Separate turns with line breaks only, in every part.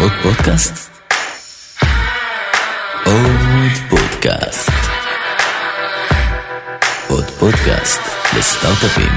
עוד פודקאסט? עוד פודקאסט. עוד פודקאסט לסטארט-אפים.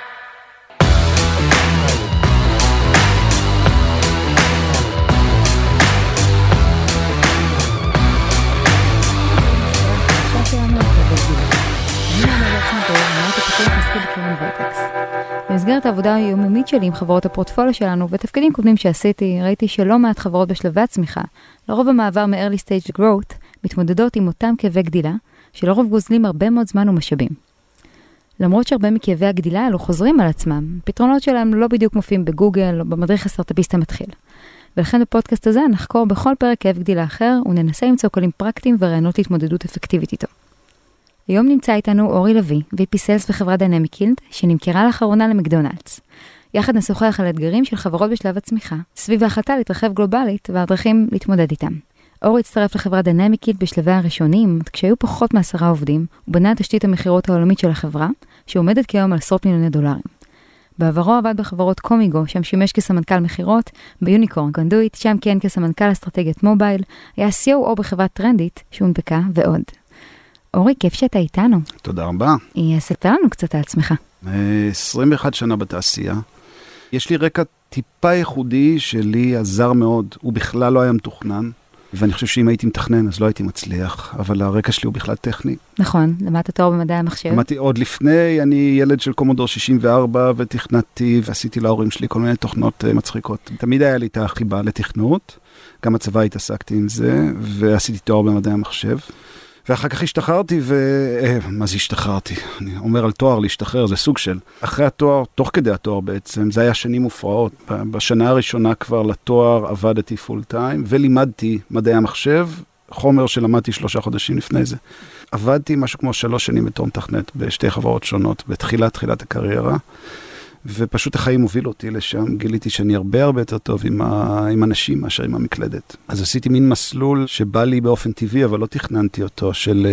במסגרת העבודה היומיומית שלי עם חברות הפורטפוליו שלנו ותפקידים קודמים שעשיתי, ראיתי שלא מעט חברות בשלבי הצמיחה, לרוב המעבר מ-early stage growth, מתמודדות עם אותם כאבי גדילה, שלרוב גוזלים הרבה מאוד זמן ומשאבים. למרות שהרבה מכאבי הגדילה האלו חוזרים על עצמם, פתרונות שלהם לא בדיוק מופיעים בגוגל או במדריך הסטארט-אפיסט המתחיל. ולכן בפודקאסט הזה נחקור בכל פרק כאב גדילה אחר וננסה למצוא כלים פרקטיים ורעיונות להתמודדות אפקטיבית איתו. היום נמצא איתנו אורי לוי, VP Sales בחברת Dynamic Yield, שנמכרה לאחרונה למקדונלדס. יחד נשוחח על אתגרים של חברות בשלב הצמיחה, סביב ההחלטה להתרחב גלובלית והדרכים להתמודד איתם. אורי הצטרף לחברת Dynamic Yield בשלבי הראשונים, כשהיו פחות מ10 עובדים, ובנה תשתית המחירות העולמית של החברה, שעומדת כיום על $10 מיליון. בעברו עבד בחברות קומיגו, שם שימש כסמנכ"ל מחירות, ביוניקורן קונדויט, שם כיהן כסמנכ"ל אסטרטגיית מובייל, היה COO בחברת טרנדית, שהונפקה ועוד. אורי, כיף שאתה איתנו.
תודה רבה.
ספר לנו קצת על עצמך.
21 שנה בתעשייה. יש לי רקע טיפה ייחודי שלי עזר מאוד. הוא בכלל לא היה מתוכנן, ואני חושב שאם הייתי מתכנן אז לא הייתי מצליח, אבל הרקע שלי הוא בכלל טכני.
נכון, למדת תואר במדעי המחשב.
למדתי עוד לפני, אני ילד של קומודור 64 ותכנתי, ועשיתי להורים שלי כל מיני תוכנות מצחיקות. תמיד היה לי את החיבה לתכנות, גם הצבא התעסקתי עם זה, ועשיתי תואר במדעי המחשב. ואחר כך השתחררתי, מה זה השתחררתי? אני אומר על תואר, להשתחרר, זה סוג של. אחרי התואר, תוך כדי התואר בעצם, זה היה שנים מופרעות. בשנה הראשונה כבר לתואר עבדתי פול טיים, ולימדתי מדעי המחשב, חומר שלמדתי 3 חודשים לפני זה. עבדתי משהו כמו 3 שנים בתור מתכנת, בשתי חברות שונות, בתחילת הקריירה, ופשוט החיים הובילו אותי לשם, גיליתי שאני הרבה יותר טוב עם אנשים מאשר עם המקלדת. אז עשיתי מין מסלול שבא לי באופן טבעי, אבל לא תכננתי אותו, של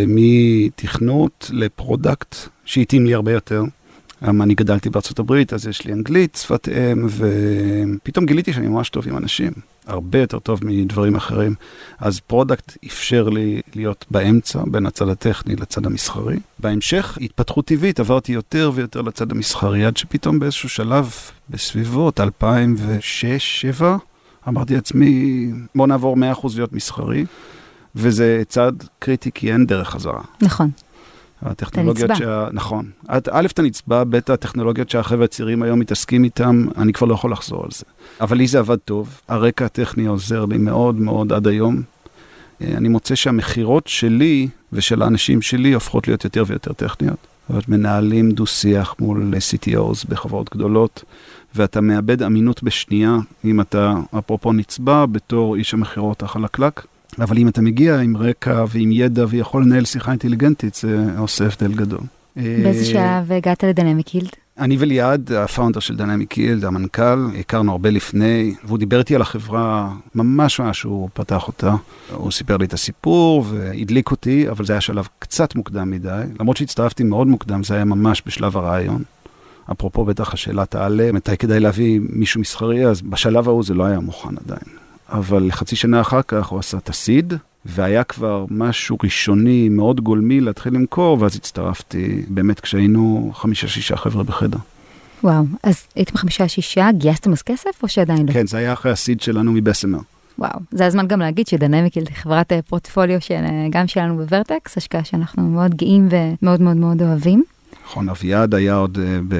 מתכנות לפרודקט, שהתאים לי הרבה יותר. אני גדלתי בארצות הברית, אז יש לי אנגלית, שפת אם, ופתאום גיליתי שאני ממש טוב עם אנשים. הרבה יותר טוב מדברים אחרים. אז פרודקט אפשר לי להיות באמצע, בין הצד הטכני לצד המסחרי. בהמשך, התפתחות טבעית, עברתי יותר ויותר לצד המסחרי, עד שפתאום באיזשהו שלב, בסביבות 2006-2007, אמרתי לעצמי, בוא נעבור 100% להיות מסחרי, וזה צעד קריטי, כי אין דרך חזרה.
נכון.
הטכנולוגיות נכון. א', אתה נצבע, ב', הטכנולוגיות שהחבר'ה הצעירים היום מתעסקים איתם, אני כבר לא יכול לחזור על זה. אבל לי זה עבד טוב. הרקע הטכני עוזר לי מאוד מאוד עד היום. אני מוצא שהמחירות שלי ושל האנשים שלי הופכות להיות יותר ויותר טכניות. מנהלים דו-שיח מול CTOs בחברות גדולות, ואתה מאבד אמינות בשנייה, אם אתה, אפרופו נצבע, בתור איש המחירות החלקלק. אבל אם אתה מגיע עם רקע ועם ידע ויכול לנהל שיחה אינטליגנטית, זה עושה הבדל גדול.
באיזה שלב הגעת לדינמיק יילד?
אני וליעד, הפאונדר של דינמיק יילד, המנכ"ל, הכרנו הרבה לפני, והוא דיבר איתי על החברה ממש שהוא פתח אותה. הוא סיפר לי את הסיפור והדליק אותי, אבל זה היה שלב קצת מוקדם מדי. למרות שהצטרפתי מאוד מוקדם, זה היה ממש בשלב הרעיון. אפרופו בטח השאלה תעלה, מתי כדאי להביא מישהו מסחרי, אז בשלב ההוא זה לא היה מוכן עדיין. אבל חצי שנה אחר כך הוא עשה את הסיד, והיה כבר משהו ראשוני מאוד גולמי להתחיל למכור, ואז הצטרפתי באמת כשהיינו 5-6 חבר'ה בחדר.
וואו, אז הייתם 5-6, גייסתם אז כסף או שעדיין לא?
כן, זה היה אחרי הסיד שלנו מבסמר.
וואו, זה הזמן גם להגיד שדינמיק יילד, חברת פורטפוליו גם שלנו בוורטקס, השקעה שאנחנו מאוד גאים ומאוד מאוד מאוד אוהבים.
נכון, אביעד היה עוד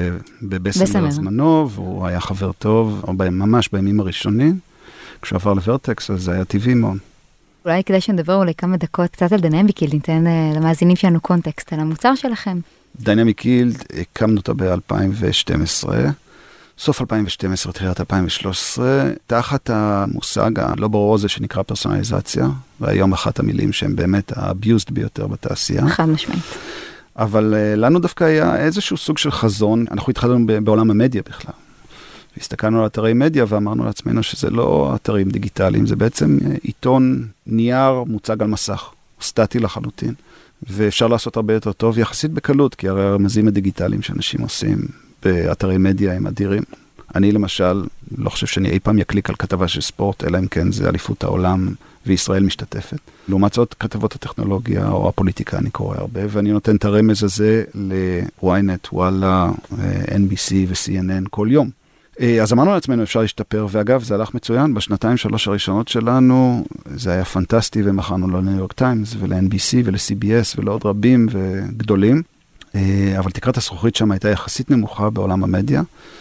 בבסמר זמנו, והוא היה חבר טוב, ממש בימים הראשונים. כשהוא עבר לוורטקס, אז זה היה טבעי מאוד.
אולי כדי שנדבר אולי כמה דקות קצת על דינמיק יילד, ניתן למאזינים שלנו קונטקסט על המוצר שלכם.
דינמיק יילד, הקמנו אותה ב-2012, סוף 2012, תחילת 2013, תחת המושג הלא ברור הזה שנקרא פרסונליזציה, והיום אחת המילים שהן באמת ה-abused ביותר בתעשייה.
חד משמעית.
אבל לנו דווקא היה איזשהו סוג של חזון, אנחנו התחלנו בעולם המדיה בכלל. הסתכלנו על אתרי מדיה ואמרנו לעצמנו שזה לא אתרים דיגיטליים, זה בעצם עיתון נייר מוצג על מסך, סטטי לחלוטין, ואפשר לעשות הרבה יותר טוב יחסית בקלות, כי הרי הרמזים הדיגיטליים שאנשים עושים באתרי מדיה הם אדירים. אני למשל לא חושב שאני אי פעם יקליק על כתבה של ספורט, אלא אם כן זה אליפות העולם וישראל משתתפת. לעומת זאת, כתבות הטכנולוגיה או הפוליטיקה אני קורא הרבה, ואני נותן את הרמז הזה ל-ynet, וואלה, NBC ו-CNN כל יום. אז אמרנו לעצמנו, אפשר להשתפר, ואגב, זה הלך מצוין. בשנתיים, 3 הראשונות שלנו, זה היה פנטסטי, ומכרנו לניו יורק טיימס, ול-NBC, ול-CBS, ולעוד רבים וגדולים. אבל תקרת הזכוכית שם הייתה יחסית נמוכה בעולם המדיה,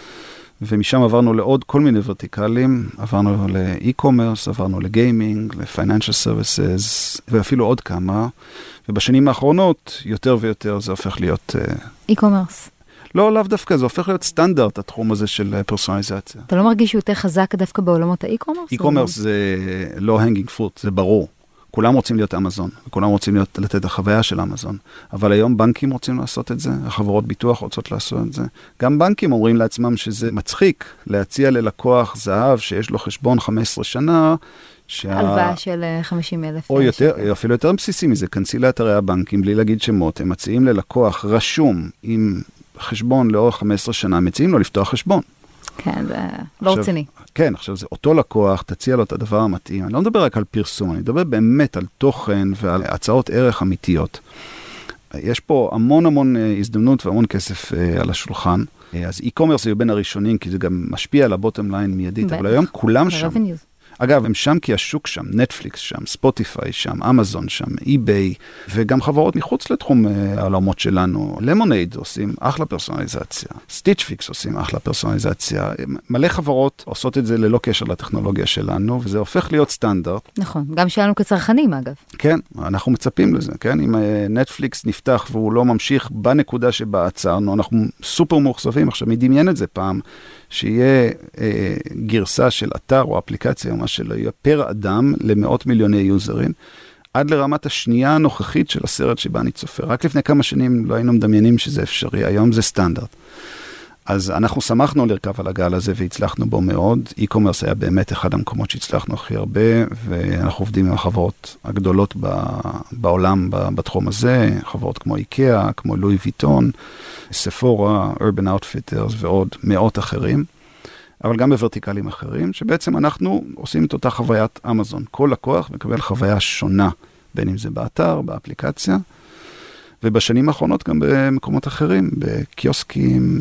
ומשם עברנו לעוד כל מיני ורטיקלים, עברנו ל-e-commerce, עברנו לגיימינג, ל-financial services, ואפילו עוד כמה, ובשנים האחרונות, יותר ויותר זה הופך להיות...
e-commerce.
לא, לאו דווקא, זה הופך להיות סטנדרט, התחום הזה של פרסונליזציה.
אתה לא מרגיש שהוא יותר חזק דווקא בעולמות האי-קומרס?
e-commerce זה לא hanging fruit, זה ברור. כולם רוצים להיות אמזון, וכולם רוצים לתת את החוויה של אמזון. אבל היום בנקים רוצים לעשות את זה, החברות ביטוח רוצות לעשות את זה. גם בנקים אומרים לעצמם שזה מצחיק להציע ללקוח זהב שיש לו חשבון 15 שנה,
הלוואה של 50,000.
או יותר, אפילו יותר בסיסי מזה, כנסי לאתרי הבנקים בלי להגיד שמות, הם מציעים ללקוח רשום עם חשבון לאורך 15 שנה, מציעים לו לפתוח חשבון.
כן, זה לא רציני.
כן, עכשיו זה אותו לקוח, תציע לו את הדבר המתאים. אני לא מדבר רק על פרסום, אני מדבר באמת על תוכן ועל הצעות ערך אמיתיות. יש פה המון הזדמנות והמון כסף על השולחן. אז e-commerce זה בין הראשונים, כי זה גם משפיע על הבוטום ליין מיידית, אבל היום כולם שם. אגב, הם שם כי השוק שם, נטפליקס שם, ספוטיפיי שם, אמזון שם, eBay, וגם חברות מחוץ לתחום העולמות שלנו. למונייד עושים אחלה פרסונליזציה, סטיץ'-פיקס עושים אחלה פרסונליזציה. מלא חברות עושות את זה ללא קשר לטכנולוגיה שלנו, וזה הופך להיות סטנדרט.
נכון, גם שלנו כצרכנים אגב.
כן, אנחנו מצפים לזה, כן? אם נטפליקס נפתח והוא לא ממשיך בנקודה שבה עצרנו, אנחנו סופר מוחשבים. עכשיו, מדמיין את זה פעם, שיהיה גרסה של אתר או אפליקציה או מה שלא יהיה פר אדם למאות מיליוני יוזרים, עד לרמת השנייה הנוכחית של הסרט שבה אני צופה. רק לפני כמה שנים לא היינו מדמיינים שזה אפשרי, היום זה סטנדרט. אז אנחנו שמחנו לרכב על הגל הזה והצלחנו בו מאוד. e-commerce היה באמת אחד המקומות שהצלחנו הכי הרבה, ואנחנו עובדים עם החברות הגדולות בעולם בתחום הזה, חברות כמו איקאה, כמו לואי ויטון, ספורה, Urban Outfitters ועוד מאות אחרים, אבל גם בוורטיקלים אחרים, שבעצם אנחנו עושים את אותה חוויית אמזון. כל לקוח מקבל חוויה שונה, בין אם זה באתר, באפליקציה, ובשנים האחרונות גם במקומות אחרים, בקיוסקים,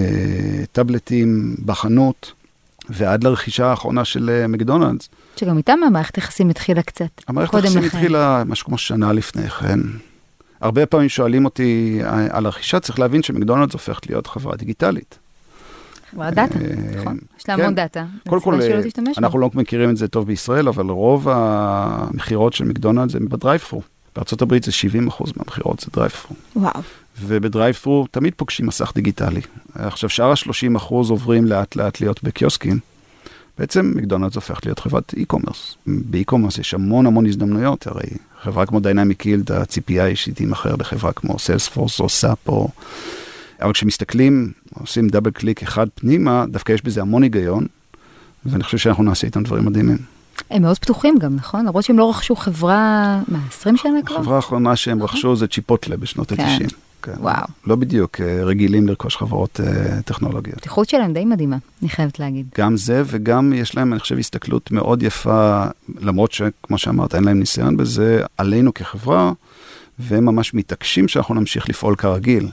בטאבלטים, בחנות, ועד לרכישה האחרונה של מקדונלדס.
שגם איתם המערכת יחסים התחילה קצת.
המערכת יחסים התחילה משהו כמו שנה לפני כן. הרבה פעמים שואלים אותי על הרכישה, צריך להבין שמקדונלדס הופכת להיות חברה דיגיטלית.
חברת דאטה, נכון. יש לה המון דאטה.
קודם כל, אנחנו לא מכירים את זה טוב בישראל, אבל רוב המחירות של מקדונלדס הם בדרייב-ת'רו. בארצות הברית זה 70% מהמחירות, זה דרייב-ת'רו.
וואו.
ובדרייב-ת'רו תמיד פוגשים מסך דיגיטלי. עכשיו, שאר ה-30% עוברים לאט לאט להיות בקיוסקים. בעצם מקדונלדס הופך להיות חברת e-commerce. ב-e-commerce יש המון הזדמנויות, הרי חברה כמו דיינמיק יילד, הציפייה היא שהיא תימכר לחברה כמו סיילספורס או סאפ, אבל כשמסתכלים, עושים דאבל קליק אחד פנימה, דווקא יש בזה המון היגיון, ואני חושב שאנחנו נעשה איתם דברים מדהימים.
הם מאוד פתוחים גם, נכון? למרות שהם לא רכשו חברה, 20 שנה כבר?
החברה האחרונה שהם רכשו זה צ'יפוטלה בשנות ה-90.
כן, וואו.
לא בדיוק רגילים לרכוש חברות טכנולוגיות.
הפתיחות שלהם די מדהימה, אני חייבת להגיד.
גם זה, וגם יש להם, אני חושב, הסתכלות מאוד יפה, למרות שכמו שאמרת, אין להם ניסיון בזה, עלינו כחברה, והם ממש מתעקשים שאנחנו נמשיך לפעול כרגיל.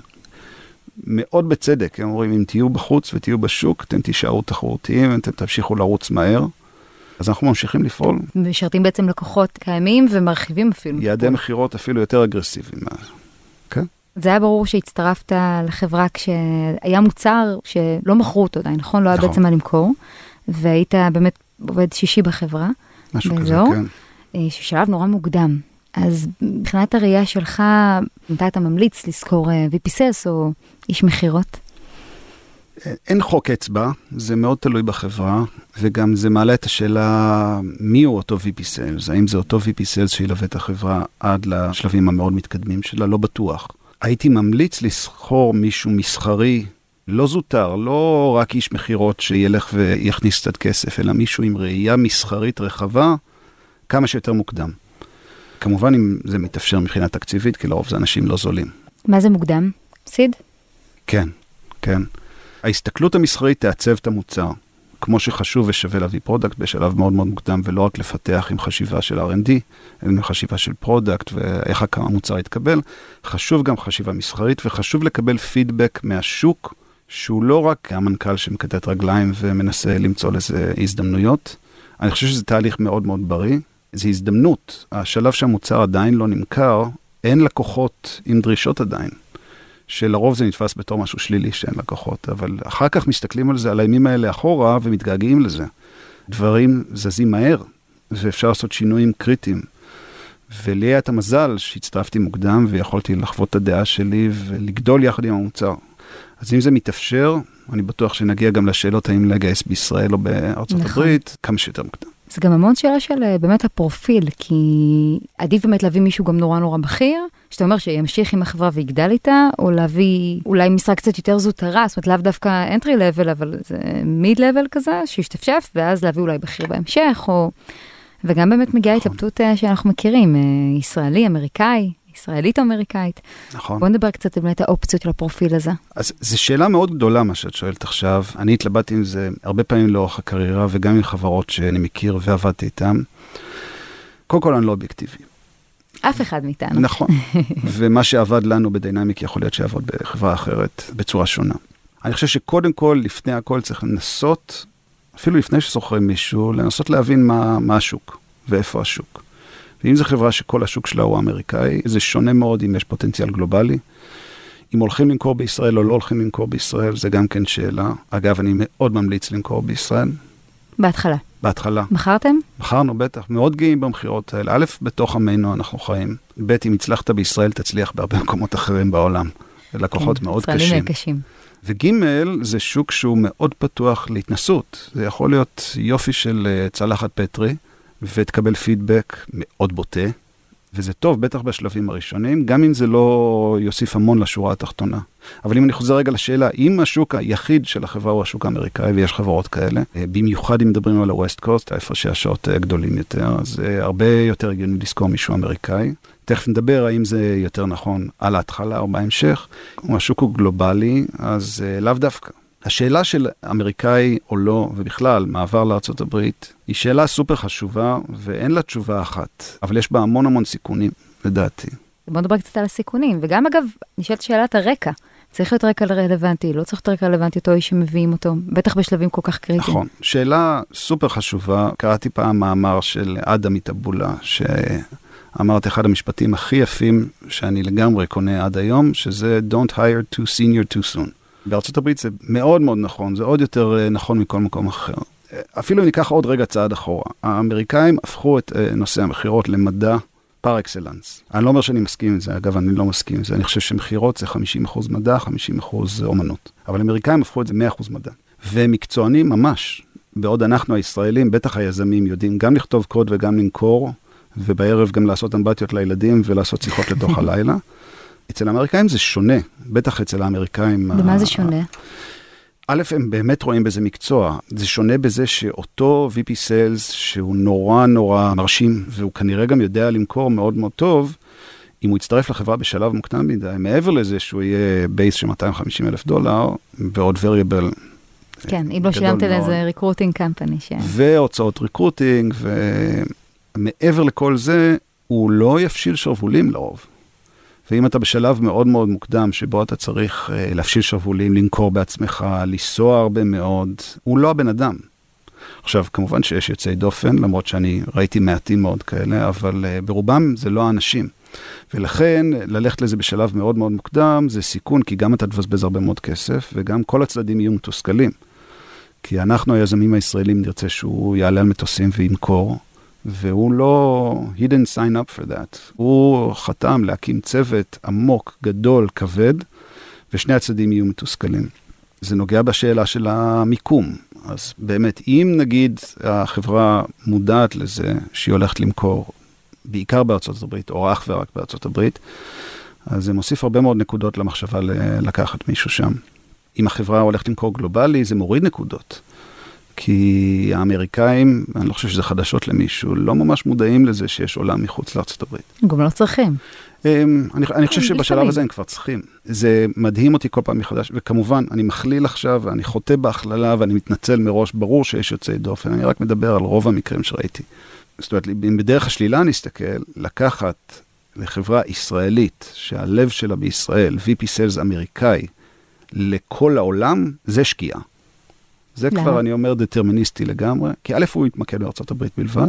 מאוד בצדק, הם אומרים, אם תהיו בחוץ ותהיו בשוק, אתם תישארו תחרותיים, אתם תמשיכו לרוץ מהר. אז אנחנו ממשיכים לפעול.
משרתים בעצם לקוחות קיימים ומרחיבים אפילו.
יעדי מחירות אפילו יותר אגרסיביים. כן?
זה היה ברור שהצטרפת לחברה כשהיה מוצר שלא מכרו אותו עדיין, נכון? לא היה בעצם מה למכור. והיית באמת עובד שישי בחברה.
משהו כזה, כן.
ששלב נורא מוקדם. אז מבחינת הראייה שלך, מתי אתה ממליץ לזכור VP Sales או איש מחירות?
אין חוק אצבע, זה מאוד תלוי בחברה, וגם זה מעלה את השאלה מי הוא אותו VP Sales, האם זה אותו VP Sales שילווה את החברה עד לשלבים המאוד מתקדמים שלה, לא בטוח. הייתי ממליץ לזכור מישהו מסחרי, לא זוטר, לא רק איש מחירות שילך ויכניס קצת כסף, אלא מישהו עם ראייה מסחרית רחבה, כמה שיותר מוקדם. כמובן אם זה מתאפשר מבחינה תקציבית, כי לרוב זה אנשים לא זולים.
מה זה מוקדם? סיד?
כן, כן. ההסתכלות המסחרית תעצב את המוצר. כמו שחשוב ושווה להביא פרודקט בשלב מאוד מאוד מוקדם, ולא רק לפתח עם חשיבה של R&D, אלא עם חשיבה של פרודקט ואיך המוצר יתקבל. חשוב גם חשיבה מסחרית, וחשוב לקבל פידבק מהשוק, שהוא לא רק המנכ"ל שמקטט רגליים ומנסה למצוא לזה הזדמנויות. אני חושב שזה תהליך מאוד מאוד בריא. זו הזדמנות. השלב שהמוצר עדיין לא נמכר, אין לקוחות עם דרישות עדיין. שלרוב זה נתפס בתור משהו שלילי שאין לקוחות, אבל אחר כך מסתכלים על זה, על הימים האלה אחורה, ומתגעגעים לזה. דברים זזים מהר, ואפשר לעשות שינויים קריטיים. ולי היה את המזל שהצטרפתי מוקדם, ויכולתי לחוות את הדעה שלי, ולגדול יחד עם המוצר. אז אם זה מתאפשר, אני בטוח שנגיע גם לשאלות האם לגייס בישראל או בארצות הברית, כמה שיותר מוקדם.
זה גם המון שאלה של באמת הפרופיל, כי עדיף באמת להביא מישהו גם נורא נורא בכיר, שאתה אומר שימשיך עם החברה ויגדל איתה, או להביא אולי משרה קצת יותר זוטרה, זאת אומרת לאו דווקא entry level, אבל זה mid level כזה, שישתפשף, ואז להביא אולי בכיר בהמשך, או... וגם באמת מגיעה התלבטות שאנחנו מכירים, ישראלי, אמריקאי, ישראלית או אמריקאית.
נכון.
בוא נדבר קצת באמת האופציות של הפרופיל הזה.
אז זו שאלה מאוד גדולה מה שאת שואלת עכשיו. אני התלבטתי עם זה הרבה פעמים לאורך הקריירה, וגם עם חברות שאני מכיר ועבדתי איתן. קודם כל אני לא אובייקטיבי.
אף אחד מאיתנו.
נכון. ומה שעבד לנו בדיינמיק יכול להיות שיעבוד בחברה אחרת בצורה שונה. אני חושב שקודם כל, לפני הכל צריך לנסות, אפילו לפני שסוחרים מישהו, לנסות להבין מה השוק ואיפה השוק. ואם זו חברה שכל השוק שלה הוא אמריקאי, זה שונה מאוד אם יש פוטנציאל גלובלי. אם הולכים למכור בישראל או לא הולכים למכור בישראל, זה גם כן שאלה. אגב, אני מאוד ממליץ למכור בישראל.
בהתחלה.
בהתחלה.
מכרתם?
מכרנו, בטח. מאוד גאים במחירות האלה. א', בתוך עמנו אנחנו חיים. ב', אם הצלחת בישראל, תצליח בהרבה מקומות אחרים בעולם. לקוחות כן, מאוד קשים.
קשים.
וג' זה שוק שהוא מאוד פתוח להתנסות. זה יכול להיות יופי של צלחת פטרי, ותקבל פידבק מאוד בוטה, וזה טוב, בטח בשלבים הראשונים, גם אם זה לא יוסיף המון לשורה התחתונה. אבל אם אני חוזר רגע לשאלה, אם השוק היחיד של החברה הוא השוק האמריקאי, ויש חברות כאלה, במיוחד אם מדברים על ה-West Coast, ההפרשי השעות גדולים יותר, אז הרבה יותר הגיוני לזכור מישהו אמריקאי. תכף נדבר האם זה יותר נכון על ההתחלה או בהמשך. אם השוק הוא גלובלי, אז לאו דווקא. השאלה של אמריקאי או לא, ובכלל, מעבר לארצות הברית, היא שאלה סופר חשובה, ואין לה תשובה אחת. אבל יש בה המון המון סיכונים, לדעתי.
בוא נדבר קצת על הסיכונים, וגם אגב, נשאלת שאלת הרקע. צריך להיות רקע רלוונטי, לא צריך להיות רקע רלוונטי אותו איש שמביאים אותו, בטח בשלבים כל כך קריטיים.
נכון. שאלה סופר חשובה, קראתי פעם מאמר של אדם מטבולה, שאמר את אחד המשפטים הכי יפים, שאני לגמרי קונה עד היום, שזה Don't hire too senior too soon. בארצות הברית זה מאוד מאוד נכון, זה עוד יותר נכון מכל מקום אחר. אפילו אם ניקח עוד רגע צעד אחורה, האמריקאים הפכו את נושא המחירות למדע פר אקסלנס. אני לא אומר שאני מסכים עם זה, אגב אני לא מסכים עם זה, אני חושב שמחירות זה 50% מדע, 50% אומנות. אבל האמריקאים הפכו את זה 100% מדע. ומקצוענים ממש, בעוד אנחנו הישראלים, בטח היזמים יודעים גם לכתוב קוד וגם למכור, ובערב גם לעשות אמבטיות לילדים ולעשות שיחות לתוך הלילה. אצל האמריקאים זה שונה, בטח אצל האמריקאים.
במה זה שונה?
א', הם באמת רואים בזה מקצוע. זה שונה בזה שאותו VP Sales, שהוא נורא נורא מרשים, והוא כנראה גם יודע למכור מאוד מאוד טוב, אם הוא יצטרף לחברה בשלב מוקדם מדי, מעבר לזה שהוא יהיה בייס של $250,000, ועוד variable.
כן, אם לא שילמת לאיזה recruiting company.
והוצאות recruiting, ומעבר לכל זה, הוא לא יפשיל שרבולים לרוב. ואם אתה בשלב מאוד מאוד מוקדם, שבו אתה צריך להפשיל שרבולים, לנקור בעצמך, לנסוע הרבה מאוד, הוא לא הבן אדם. עכשיו, כמובן שיש יוצאי דופן, למרות שאני ראיתי מעטים מאוד כאלה, אבל ברובם זה לא האנשים. ולכן, ללכת לזה בשלב מאוד מאוד מוקדם, זה סיכון, כי גם אתה תבזבז הרבה מאוד כסף, וגם כל הצדדים יהיו מתוסכלים. כי אנחנו, היזמים הישראלים, נרצה שהוא יעלה על מטוסים וינקור, והוא לא, he didn't sign up for that. הוא חתם להקים צוות עמוק, גדול, כבד, ושני הצדדים יהיו מתוסכלים. זה נוגע בשאלה של המיקום. אז באמת, אם נגיד החברה מודעת לזה שהיא הולכת למכור, בעיקר בארצות הברית, או אך ורק בארצות הברית, אז זה מוסיף הרבה מאוד נקודות למחשבה לקחת מישהו שם. אם החברה הולכת למכור גלובלי, זה מוריד נקודות. כי האמריקאים, אני לא חושב שזה חדשות למישהו, לא ממש מודעים לזה שיש עולם מחוץ לארצות הברית.
גם לא צריכים.
אני חושב שבשלב הזה הם כבר צריכים. זה מדהים אותי כל פעם מחדש, וכמובן, אני מכליל עכשיו, ואני חוטא בהכללה, ואני מתנצל מראש, ברור שיש יוצאי דופן, אני רק מדבר על רוב המקרים שראיתי. זאת אומרת, אם בדרך השלילה נסתכל, לקחת לחברה ישראלית, שהלב שלה בישראל, VP Sales אמריקאי, לכל העולם, זה שקיעה. זה כבר, אני אומר, דטרמיניסטי לגמרי, כי א' הוא יתמקד בארצות הברית בלבד,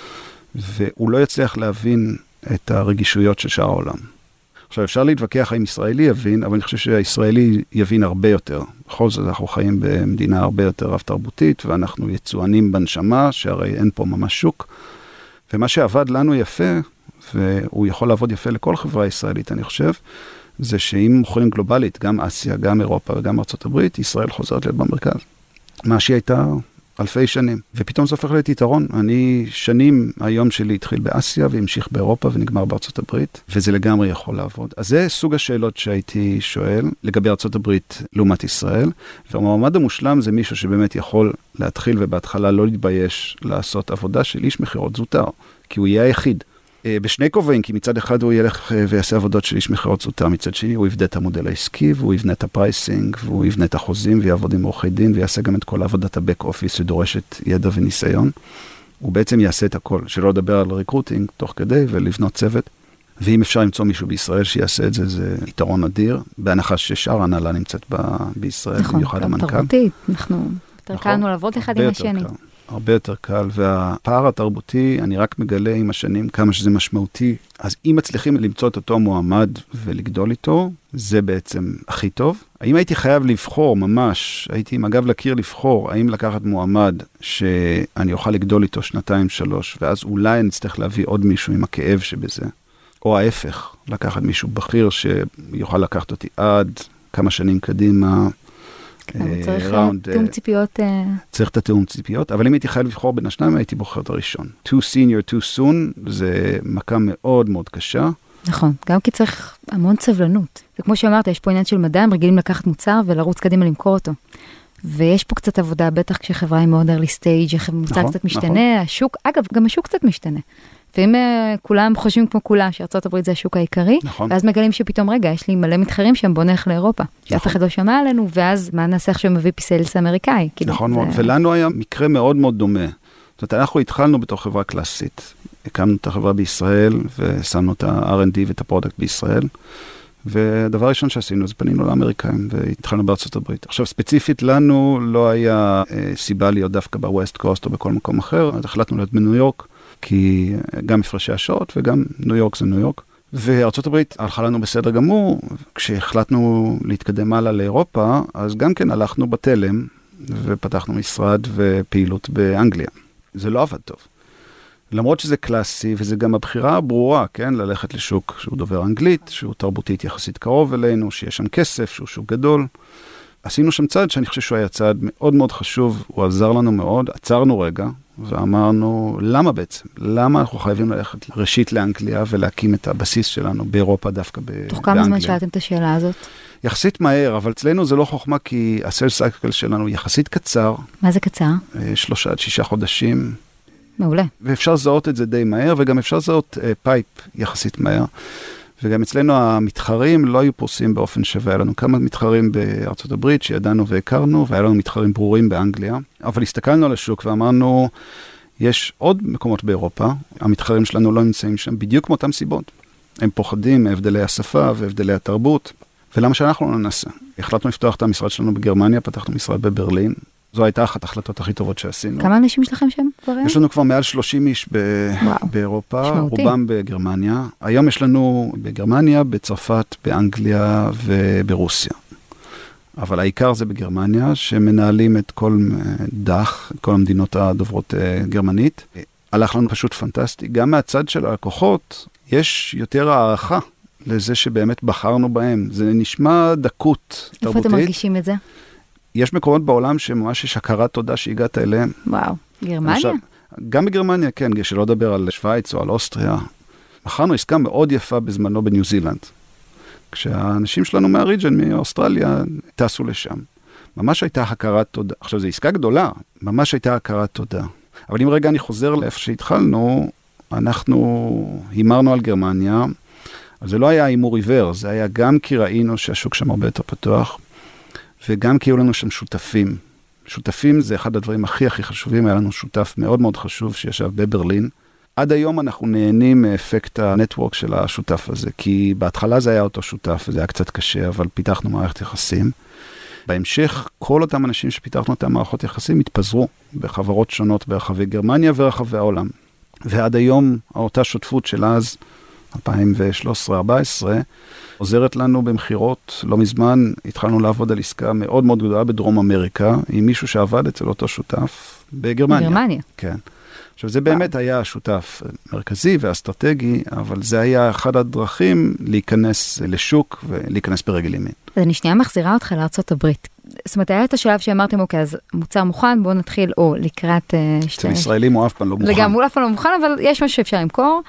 והוא לא יצליח להבין את הרגישויות של שאר העולם. עכשיו, אפשר להתווכח האם ישראלי יבין, אבל אני חושב שהישראלי יבין הרבה יותר. בכל זאת, אנחנו חיים במדינה הרבה יותר רב-תרבותית, ואנחנו יצואנים בנשמה, שהרי אין פה ממש שוק. ומה שעבד לנו יפה, והוא יכול לעבוד יפה לכל חברה ישראלית, אני חושב, זה שאם מוכרים גלובלית, גם אסיה, גם אירופה וגם ארצות הברית, ישראל חוזרת להיות במרכז. מה שהיא הייתה אלפי שנים. ופתאום זה הופך להיות יתרון. אני שנים, היום שלי התחיל באסיה, והמשיך באירופה ונגמר בארצות הברית, וזה לגמרי יכול לעבוד. אז זה סוג השאלות שהייתי שואל לגבי ארצות הברית לעומת ישראל, והמועמד המושלם זה מישהו שבאמת יכול להתחיל ובהתחלה לא להתבייש לעשות עבודה של איש מכירות זוטר, כי הוא יהיה היחיד. בשני כובעים, כי מצד אחד הוא ילך ויעשה עבודות של איש מכירות זוטר, מצד שני הוא יבנה את המודל העסקי, והוא יבנה את הפרייסינג, והוא יבנה את החוזים, ויעבוד עם עורכי דין, ויעשה גם את כל עבודת הבק אופיס שדורשת ידע וניסיון. הוא בעצם יעשה את הכל, שלא לדבר על ריקרוטינג תוך כדי, ולבנות צוות. ואם אפשר למצוא מישהו בישראל שיעשה את זה, זה יתרון אדיר, בהנחה ששאר הנהלה נמצאת בישראל, במיוחד המנכ"ל.
נכון, תרבותית, אנחנו תרקלנו לעבוד אחד עם השני.
הרבה יותר קל, והפער התרבותי, אני רק מגלה עם השנים כמה שזה משמעותי. אז אם מצליחים למצוא את אותו מועמד ולגדול איתו, זה בעצם הכי טוב. האם הייתי חייב לבחור ממש, הייתי עם הגב לקיר לבחור, האם לקחת מועמד שאני אוכל לגדול איתו 2-3, ואז אולי אני אצטרך להביא עוד מישהו עם הכאב שבזה. או ההפך, לקחת מישהו בכיר שיוכל לקחת אותי עד כמה שנים קדימה,
צריך תאום ציפיות.
צריך את התאום ציפיות, אבל אם הייתי חייב לבחור בין השניים, הייתי בוחר את הראשון. Too senior, too soon, זה מכה מאוד מאוד קשה.
נכון, גם כי צריך המון סבלנות. וכמו שאמרת, יש פה עניין של מדע, הם רגילים לקחת מוצר ולרוץ קדימה למכור אותו. ויש פה קצת עבודה, בטח כשחברה היא מאוד early stage, המוצר קצת משתנה, השוק, אגב, גם השוק קצת משתנה. ואם כולם חושבים כמו כולם, שארצות הברית זה השוק העיקרי, ואז מגלים שפתאום, רגע, יש לי מלא מתחרים שם, בוא נלך לאירופה. שאף אחד לא שמע עלינו, ואז מה נעשה עכשיו מביא פיסלס אמריקאי?
נכון מאוד, ולנו היה מקרה מאוד מאוד דומה. זאת אומרת, אנחנו התחלנו בתור חברה קלאסית. הקמנו את החברה בישראל, ושמנו את ה-R&D ואת הפרודקט בישראל, והדבר הראשון שעשינו, זה פנינו לאמריקאים, והתחלנו בארצות הברית. עכשיו, ספציפית לנו לא היה סיבה להיות דווקא בווסט קוסט או בכל מקום אחר, אז החלטנו להיות בניו יורק, כי גם הפרשי השעות וגם ניו יורק זה ניו יורק. וארצות הברית הלכה לנו בסדר גמור, כשהחלטנו להתקדם הלאה לאירופה, אז גם כן הלכנו בתלם, ופתחנו משרד ופעילות באנגליה. זה לא עבד טוב. למרות שזה קלאסי, וזה גם הבחירה הברורה, כן? ללכת לשוק שהוא דובר אנגלית, שהוא תרבותית יחסית קרוב אלינו, שיש שם כסף, שהוא שוק גדול. עשינו שם צעד שאני חושב שהוא היה צעד מאוד מאוד חשוב, הוא עזר לנו מאוד, עצרנו רגע, ואמרנו, למה בעצם? למה אנחנו חייבים ללכת ראשית לאנגליה ולהקים את הבסיס שלנו באירופה דווקא באנגליה?
תוך כמה זמן שאלתם את השאלה הזאת?
יחסית מהר, אבל אצלנו זה לא חוכמה, כי הסייל סייקל שלנו יחסית קצר.
מה זה קצר?
3-6 חודשים.
מעולה. ואפשר
לזהות את זה די מהר, וגם אפשר לזהות פייפ יחסית מהר. וגם אצלנו המתחרים לא היו פורסים באופן שווה. היה לנו כמה מתחרים בארצות הברית שידענו והכרנו, והיה לנו מתחרים ברורים באנגליה. אבל הסתכלנו על השוק ואמרנו, יש עוד מקומות באירופה, המתחרים שלנו לא נמצאים שם בדיוק מאותם סיבות. הם פוחדים מהבדלי השפה והבדלי התרבות, ולמה שאנחנו לא ננסה? החלטנו לפתוח את המשרד שלנו בגרמניה, פתחנו משרד בברלין. זו הייתה אחת ההחלטות הכי טובות שעשינו.
כמה אנשים שלכם שם כבר?
יש לנו כבר מעל 30 איש באירופה, רובם בגרמניה. היום יש לנו בגרמניה, בצרפת, באנגליה וברוסיה. אבל העיקר זה בגרמניה, שמנהלים את כל דח, את כל המדינות הדוברות גרמנית. הלך לנו פשוט פנטסטי. גם מהצד של הלקוחות, יש יותר הערכה לזה שבאמת בחרנו בהם. זה נשמע דקות תרבותית.
איפה אתם מרגישים את זה?
יש מקומות בעולם שממש יש הכרת תודה שהגעת אליהם.
וואו, גרמניה?
גם בגרמניה, כן, שלא לדבר על שוויץ או על אוסטריה. בחרנו עסקה מאוד יפה בזמנו בניו זילנד. כשהאנשים שלנו מהריג'ן, מאוסטרליה, טסו לשם. ממש הייתה הכרת תודה. עכשיו, זו עסקה גדולה, ממש הייתה הכרת תודה. אבל אם רגע אני חוזר לאיפה שהתחלנו, אנחנו הימרנו על גרמניה, אז זה לא היה אימור עיוור, זה היה גם כי ראינו שהשוק שם הרבה יותר פתוח, וגם כי היו לנו שם שותפים. שותפים זה אחד הדברים הכי חשובים, היה לנו שותף מאוד מאוד חשוב שישב בברלין. עד היום אנחנו נהנים מאפקט הנטוורק של השותף הזה, כי בהתחלה זה היה אותו שותף, וזה היה קצת קשה, אבל פיתחנו מערכת יחסים. בהמשך, כל אותם אנשים שפיתחנו את המערכות יחסים התפזרו בחברות שונות ברחבי גרמניה ורחבי העולם. ועד היום, אותה שותפות של אז, 2013-2014, עוזרת לנו במחירות. לא מזמן התחלנו לעבוד על עסקה מאוד מאוד גדולה בדרום אמריקה, עם מישהו שעבד אצל אותו שותף בגרמניה.
בגרמניה.
כן. עכשיו, זה באמת היה שותף מרכזי ואסטרטגי, אבל זה היה אחד הדרכים להיכנס לשוק ולהיכנס ברגל ימין.
אז אני שנייה מחזירה אותך לארצות הברית. זאת אומרת, היה את השלב שאמרתם, אוקיי, אז מוצר מוכן, בואו נתחיל, או לקראת...
אצל ישראלים הוא אף פעם לא מוכן.
לגמרי, הוא אף פעם לא מוכן, אבל יש משהו שאפשר למכור.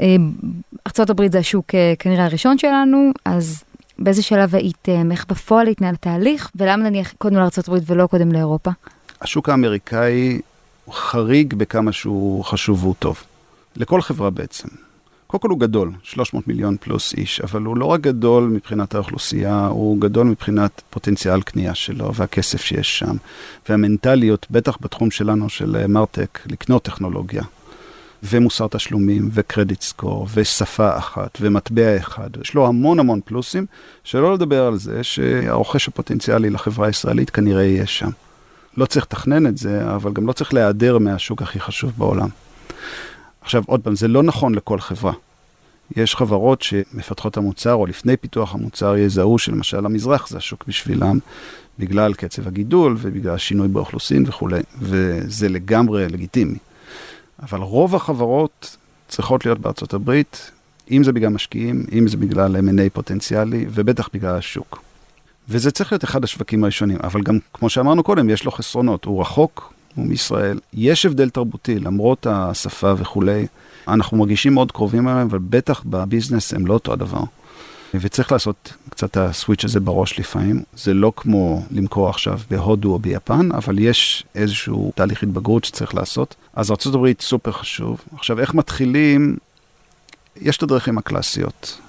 ארצות הברית זה השוק כנראה הראשון שלנו, אז באיזה שלב הייתם, איך בפועל התנהל תהליך, ולמה נניח קודם לארצות הברית ולא קודם לאירופה?
השוק האמריקאי הוא חריג בכמה שהוא חשוב והוא טוב. לכל חברה בעצם. קודם כל הוא גדול, 300 מיליון פלוס איש, אבל הוא לא רק גדול מבחינת האוכלוסייה, הוא גדול מבחינת פוטנציאל קנייה שלו, והכסף שיש שם, והמנטליות, בטח בתחום שלנו של מרטק, לקנות טכנולוגיה, ומוסר תשלומים, וקרדיט סקור, ושפה אחת, ומטבע אחד. יש לו המון המון פלוסים, שלא לדבר על זה שהרוכש הפוטנציאלי לחברה הישראלית כנראה יהיה שם. לא צריך לתכנן את זה, אבל גם לא צריך להיעדר מהשוק הכי חשוב בעולם. עכשיו, עוד פעם, זה לא נכון לכל חברה. יש חברות שמפתחות המוצר, או לפני פיתוח המוצר, יזהו שלמשל המזרח זה השוק בשבילם, בגלל קצב הגידול, ובגלל שינוי באוכלוסין וכו'. וזה לגמרי לגיטימי. אבל רוב החברות צריכות להיות בארצות הברית, אם זה בגלל משקיעים, אם זה בגלל M&A פוטנציאלי, ובטח בגלל השוק. וזה צריך להיות אחד השווקים הראשונים, אבל גם, כמו שאמרנו קודם, יש לו חסרונות. הוא רחוק, הוא מישראל. יש הבדל תרבותי, למרות השפה וכולי. אנחנו מרגישים מאוד קרובים עליהם, אבל בטח בביזנס הם לא אותו הדבר. וצריך לעשות קצת הסוויץ' הזה בראש לפעמים. זה לא כמו למכור עכשיו בהודו או ביפן, אבל יש איזשהו תהליך התבגרות שצריך לעשות. אז ארצות הברית סופר חשוב. עכשיו, איך מתחילים? יש את הדרכים הקלאסיות.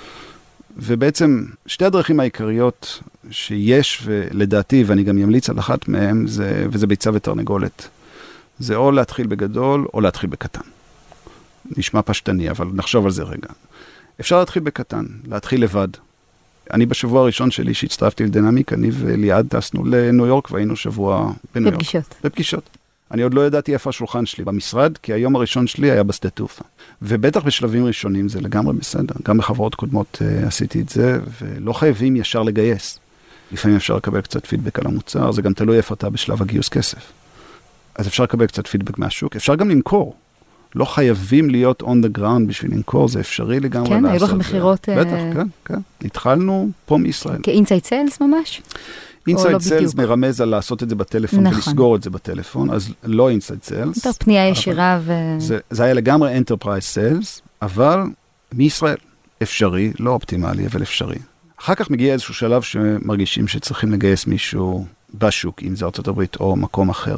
ובעצם שתי הדרכים העיקריות שיש, ולדעתי, ואני גם ימליץ על אחת מהם, וזה ביצה ותרנגולת. זה או להתחיל בגדול, או להתחיל בקטן. נשמע פשטני, אבל נחשוב על זה רגע. אפשר להתחיל בקטן, להתחיל לבד. אני בשבוע הראשון שלי שהצטרפתי לדינמיק, אני וליעד טסנו לניו יורק, והיינו שבוע בניו יורק.
בפגישות.
בפגישות. אני עוד לא ידעתי איפה השולחן שלי במשרד, כי היום הראשון שלי היה בשדה תעופה. ובטח בשלבים ראשונים זה לגמרי בסדר. גם בחברות קודמות עשיתי את זה, ולא חייבים ישר לגייס. לפעמים אפשר לקבל קצת פידבק על המוצר, זה גם תלוי איפה אתה בשלב הגיוס כסף. אז אפשר לקבל קצת פידבק מהשוק, אפשר גם למכור. לא חייבים להיות on the ground בשביל למכור, זה אפשרי לגמרי לעשות.
כן, היו לך מחירות...
בטח, כן, כן. התחלנו פה מישראל.
כאינסייד סיילס ממש?
אינסייד סיילס מרמז על לעשות את זה בטלפון ולסגור את זה בטלפון, אז לא אינסייד סיילס.
יותר פנייה ישירה
זה היה לגמרי אנטרפרייז סיילס, אבל מישראל אפשרי, לא אופטימלי, אבל אפשרי. אחר כך מגיע איזשהו שלב שמרגישים שצריכים לגייס מישהו בשוק, אם זה ארצות הברית או מקום אחר.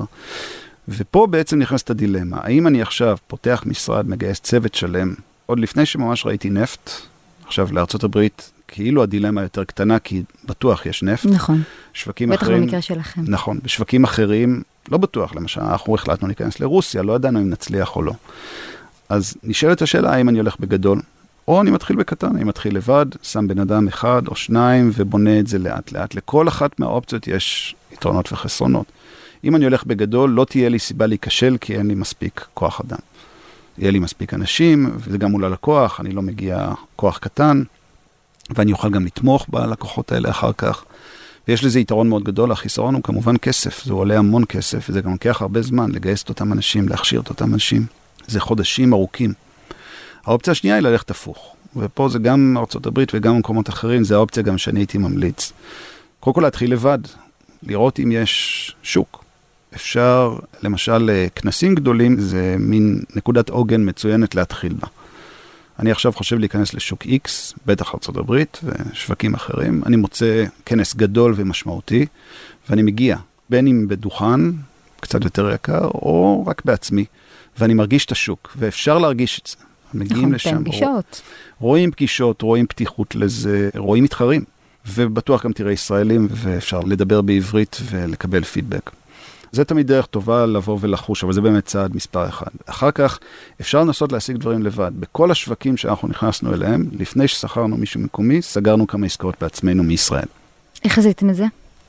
ופה בעצם נכנסת הדילמה. האם אני עכשיו פותח משרד, מגייס צוות שלם, עוד לפני שממש ראיתי נפט, עכשיו לארצות הברית, כאילו הדילמה יותר קטנה, כי בטוח יש נפט.
נכון.
שווקים
בטח
אחרים...
במקרה שלכם.
נכון. בשווקים אחרים, לא בטוח. למשל, אנחנו החלטנו להיכנס לרוסיה, לא ידענו אם נצליח או לא. אז נשאלת השאלה, האם אני הולך בגדול, או אני מתחיל בקטן, אני מתחיל לבד, שם בן אדם אחד או שניים, ובונה את זה לאט לאט. לכל אחת מהאופציות יש יתרונות וחסרונות. אם אני הולך בגדול, לא תהיה לי סיבה להיכשל, כי אין לי מספיק כוח אדם. יהיה לי מספיק אנשים, וזה גם מול הלקוח, אני לא מגיע כוח קטן, ואני אוכל גם לתמוך בלקוחות האלה אחר כך. ויש לזה יתרון מאוד גדול, החיסרון הוא כמובן כסף, זה עולה המון כסף, וזה גם לוקח הרבה זמן לגייס את אותם אנשים, להכשיר את אותם אנשים. זה חודשים ארוכים. האופציה השנייה היא ללכת הפוך, ופה זה גם ארצות הברית וגם מקומות אחרים, זה האופציה גם שאני הייתי ממליץ. קודם כל להתחיל לבד, לראות אם יש שוק. אפשר, למשל, כנסים גדולים, זה מין נקודת עוגן מצוינת להתחיל בה. אני עכשיו חושב להיכנס לשוק X, בטח ארצות הברית ושווקים אחרים. אני מוצא כנס גדול ומשמעותי, ואני מגיע, בין אם בדוכן, קצת יותר יקר, או רק בעצמי, ואני מרגיש את השוק, ואפשר להרגיש את זה. מגיעים לשם.
פגישות.
רואים פגישות, רואים פתיחות לזה, רואים מתחרים. ובטוח גם תראה ישראלים, ואפשר לדבר בעברית ולקבל פידבק. זה תמיד דרך טובה לבוא ולחוש, אבל זה באמת צעד מספר אחד. אחר כך אפשר לנסות להשיג דברים לבד. בכל השווקים שאנחנו נכנסנו אליהם, לפני ששכרנו מישהו מקומי, סגרנו כמה עסקאות בעצמנו מישראל.
איך עשיתם את זה?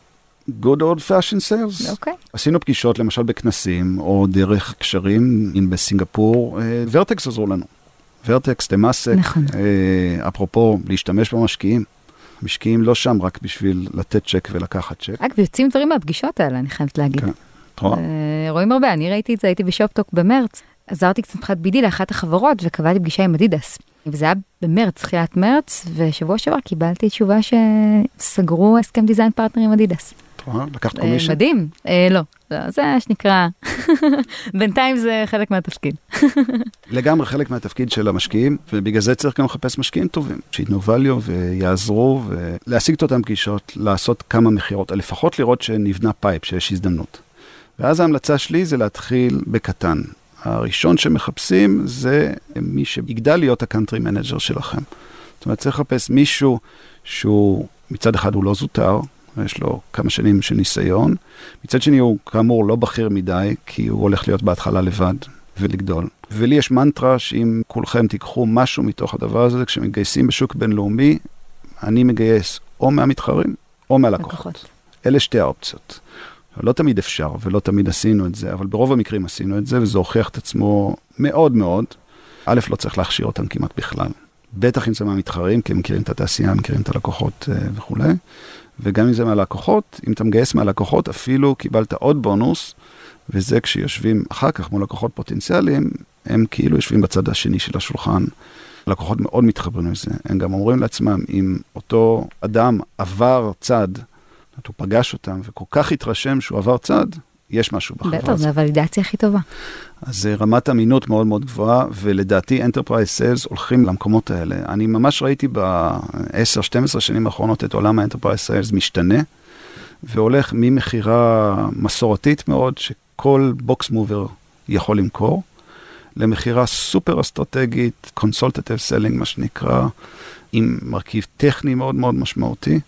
Good old fashion sales.
אוקיי.
עשינו פגישות למשל בכנסים, או דרך קשרים, אם בסינגפור, ורטקס עזרו לנו. ורטקס, תמאסק,
נכון.
אפרופו, להשתמש במשקיעים. משקיעים לא שם רק בשביל לתת צ'ק ולקחת צ'ק.
ויוצאים דברים מהפגישות האלה, אני חייבת להגיד.
כן, רואה?
רואים הרבה, אני ראיתי את זה, הייתי בשופטוק במרץ, עזרתי קצת מבחינת בידי לאחת החברות, וקבעתי פגישה עם אדידס. וזה היה במרץ, תחילת מרץ, ושבוע שעבר קיבלתי תשובה שסגרו הסכם דיזיין פרטנר עם אדידס.
לקחת קומישן?
מדהים. לא, זה שנקרא, בינתיים זה חלק מהתפקיד.
לגמרי חלק מהתפקיד של המשקיעים, ובגלל זה צריך גם לחפש משקיעים טובים, שיתנו value ויעזרו, ולהשיג את אותם פגישות, לעשות כמה מחירות, לפחות לראות שנבנה פייפ, שיש הזדמנות. ואז ההמלצה שלי זה להתחיל בקטן. הראשון שמחפשים זה מי שיגדל להיות הקאנטרי מנג'ר שלכם. זאת אומרת, צריך לחפש מישהו שהוא מצד אחד הוא לא זוטר, יש לו כמה שנים של ניסיון. מצד שני הוא כאמור לא בכיר מדי, כי הוא הולך להיות בהתחלה לבד ולגדול. ולי יש מנטרה שאם כולכם תיקחו משהו מתוך הדבר הזה, כשמתגייסים בשוק בינלאומי, אני מגייס או מהמתחרים או מהלקוחות. אלה שתי האופציות. לא תמיד אפשר ולא תמיד עשינו את זה, אבל ברוב המקרים עשינו את זה, וזה הוכיח את עצמו מאוד מאוד. א', לא צריך להכשיר אותם כמעט בכלל. בטח אם זה מהמתחרים, כי הם מכירים את התעשייה, מכירים את הלקוחות וכו'. וגם אם זה מהלקוחות, אם אתה מגייס מהלקוחות, אפילו קיבלת עוד בונוס, וזה כשיושבים אחר כך מול לקוחות פוטנציאליים, הם כאילו יושבים בצד השני של השולחן. לקוחות מאוד מתחברים לזה. הם גם אומרים לעצמם, אם אותו אדם עבר צד, הוא פגש אותם וכל כך התרשם שהוא עבר צד, יש משהו בחברה.
בטח, זה הוולידציה הכי טובה.
אז רמת אמינות מאוד מאוד גבוהה, ולדעתי Enterprise Sales הולכים למקומות האלה. אני ממש ראיתי ב-10-12 שנים האחרונות את עולם ה-Enterprise Sales משתנה, והולך ממחירה מסורתית מאוד, שכל בוקס מובר יכול למכור, למחירה סופר אסטרטגית, Consultative Selling מה שנקרא, עם מרכיב טכני מאוד מאוד משמעותי,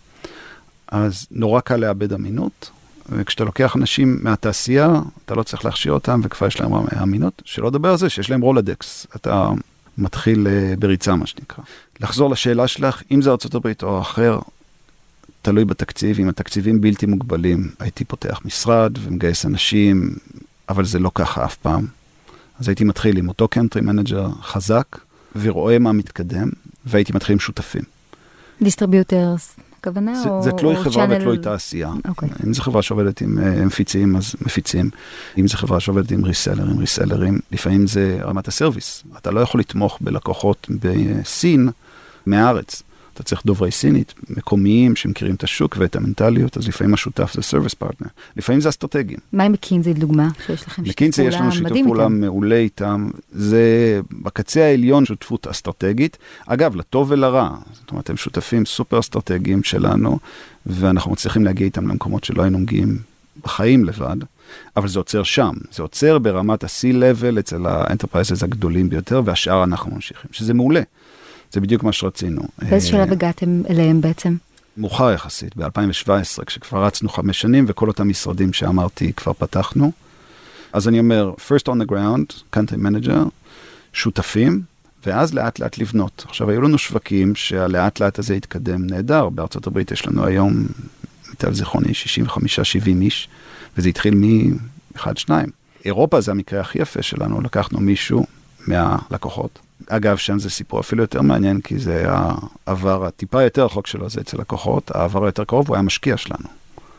אז נורא קל לאבד אמינות, וכשאתה לוקח אנשים מהתעשייה, אתה לא צריך להכשיר אותם, וכבר יש להם אמינות, שלא לדבר על זה, שיש להם רולדקס. אתה מתחיל בריצה, מה שנקרא. לחזור לשאלה שלך, אם זה ארצות הברית או אחר, תלוי בתקציב, אם התקציבים בלתי מוגבלים, הייתי פותח משרד ומגייס אנשים, אבל זה לא ככה אף פעם. אז הייתי מתחיל עם אותו קאנטרי מנג'ר חזק, ורואה מה מתקדם, והייתי מתחיל עם שותפים.
דיסטריביוטרס. כוונה,
זה תלוי חברה ותלוי תעשייה. אם זו חברה שעובדת עם מפיצים, אז מפיצים. אם זו חברה שעובדת עם ריסלרים, לפעמים זה רמת הסרוויס. אתה לא יכול לתמוך בלקוחות בסין מהארץ. אתה צריך דוברי סינית, מקומיים שמכירים את השוק ואת המנטליות, אז לפעמים השותף זה סרוויס פרטנר. לפעמים זה אסטרטגיים.
מה עם מקינזי דוגמה? שיש לכם שיתוף פעולה מדהים איתם?
מקינזי יש לנו שיתוף פעולה מעולה איתם. זה בקצה העליון שותפות אסטרטגית. אגב, לטוב ולרע. זאת אומרת, הם שותפים סופר אסטרטגיים שלנו, ואנחנו מצליחים להגיע איתם למקומות שלא היינו מגיעים בחיים לבד. אבל זה עוצר שם. זה עוצר ברמת ה-C-Level אצל האנטרפרייזס הגדולים ביותר, והשאר אנחנו ממשיכים. שזה מעולה. זה בדיוק מה שרצינו.
באיזה שלב הגעתם אליהם בעצם?
מאוחר יחסית, ב-2017, כשכבר רצנו 5 שנים, וכל אותם משרדים שאמרתי כבר פתחנו. אז אני אומר, first on the ground, country manager, שותפים, ואז לאט לאט לבנות. עכשיו, היו לנו שווקים שהלאט לאט הזה התקדם נהדר. בארצות הברית יש לנו היום, מתל זיכרוני, 65-70 איש, וזה התחיל מ-1-2. אירופה זה המקרה הכי יפה שלנו, לקחנו מישהו מהלקוחות. אגב, שם זה סיפור אפילו יותר מעניין, כי זה העבר הטיפה יותר רחוק שלו, זה אצל לקוחות, העבר היותר קרוב, הוא היה משקיע שלנו.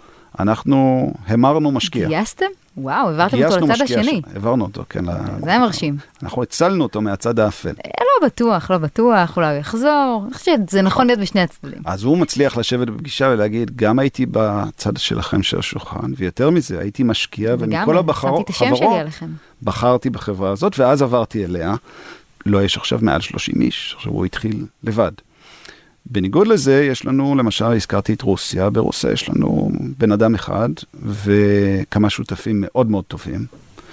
אנחנו המרנו משקיע.
גייסתם? וואו, העברתם אותו לצד השני.
העברנו אותו, כן.
זה מרשים.
אנחנו הצלנו אותו מהצד האפל.
לא בטוח, אולי הוא יחזור. אני חושבת, זה נכון להיות בשני הצדדים.
אז הוא מצליח לשבת בפגישה ולהגיד, גם הייתי בצד שלכם של השולחן, ויותר מזה, הייתי משקיע, ומכל החברות, בחרתי בחברה הזאת, ואז עברתי אליה. לא, יש עכשיו מעל 30 איש, עכשיו הוא התחיל לבד. בניגוד לזה, יש לנו, למשל, הזכרתי את רוסיה, ברוסיה יש לנו בן אדם אחד, וכמה שותפים מאוד מאוד טובים,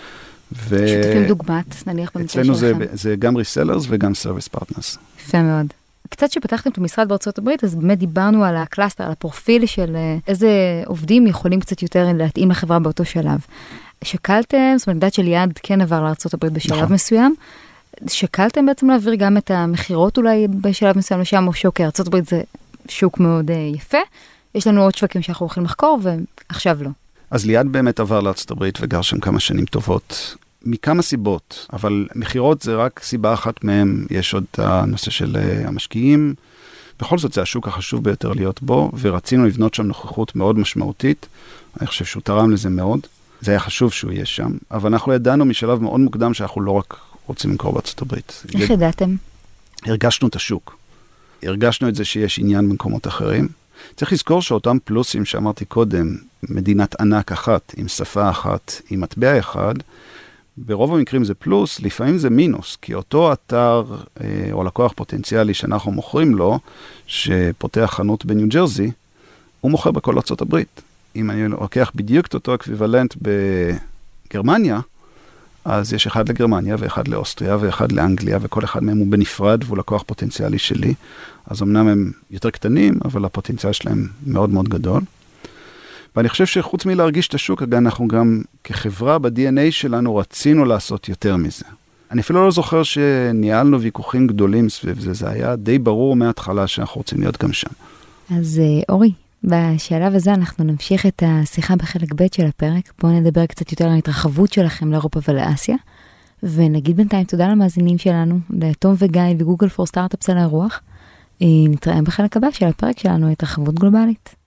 שותפים דוגמת, נניח במקרה שלכם.
אצלנו זה גם resellers וגם service partners.
יפה מאוד. קצת שפתחתם את המשרד בארצות הברית, אז באמת דיברנו על הקלאסטר, על הפרופיל של איזה עובדים יכולים קצת יותר להתאים לחברה באותו שלב. שקלתם, זאת אומרת, דעת של יעד כן עבר לארצות הברית בשלב מסוים, שקלתם בעצם להעביר גם את המחירות אולי בשלב מסוים לשם, או שוק, ארצות הברית זה שוק מאוד יפה, יש לנו עוד שווקים שאנחנו הולכים לחקור, ועכשיו לא.
אז ליעד באמת עבר לארצות הברית וגר שם כמה שנים טובות, מכמה סיבות, אבל מחירות זה רק סיבה אחת מהם, יש עוד הנושא של המשקיעים, בכל זאת זה השוק החשוב ביותר להיות בו, ורצינו לבנות שם נוכחות מאוד משמעותית, אני חושב שהוא תרם לזה מאוד, זה היה חשוב שהוא יהיה שם, אבל אנחנו ידענו משלב מאוד מוקדם שאנחנו לא רק רוצים למכור בארצות הברית.
איך ידעתם?
הרגשנו את השוק, הרגשנו את זה שיש עניין במקומות אחרים, צריך לזכור שאותם פלוסים שאמרתי קודם, מדינת ענק אחת, עם שפה אחת, עם מטבע אחד, ברוב המקרים זה פלוס, לפעמים זה מינוס, כי אותו אתר או לקוח פוטנציאלי שאנחנו מוכרים לו, שפותח חנות בניו ג'רזי, הוא מוכר בכל ארצות הברית. אם אני לוקח בדיוק את אותו אקוויוולנט בגרמניה, אז יש אחד לגרמניה ואחד לאוסטריה ואחד לאנגליה, וכל אחד מהם הוא בנפרד והוא לקוח פוטנציאלי שלי. אז אמנם הם יותר קטנים, אבל הפוטנציאל שלהם מאוד מאוד גדול. ואני חושב שחוץ מלהרגיש את השוק, אנחנו גם כחברה ב-DNA שלנו רצינו לעשות יותר מזה. אני אפילו לא זוכר שניהלנו ויכוחים גדולים סביב זה, זה היה די ברור מההתחלה שאנחנו רוצים להיות גם שם.
אז אורי, בשלב הזה אנחנו נמשיך את השיחה בחלק ב' של הפרק, בואו נדבר קצת יותר על ההתרחבות שלכם לאירופה ולאסיה, ונגיד בינתיים תודה למאזינים שלנו, לתום וגיא וגוגל פור סטארט-אפס על האירוח, נתראה בחלק הבא של הפרק שלנו, התרחבות גלובלית.